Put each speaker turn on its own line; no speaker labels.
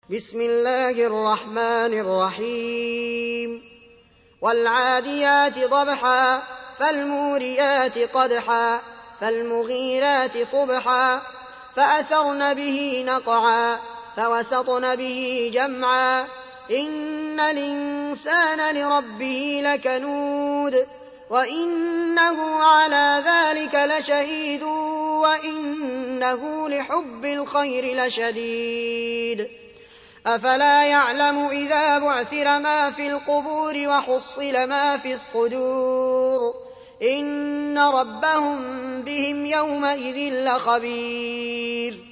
بسم الله الرحمن الرحيم والعاديات ضبحا فالموريات قدحا فالمغيرات صبحا فأثرن به نقعا فوسطن به جمعا إن الإنسان لربه لكنود وإنه على ذلك لشهيد وإنه لحب الخير لشديد أفلا يعلم إذا بعثر ما في القبور وحصل ما في الصدور إن ربهم بهم يومئذ لخبير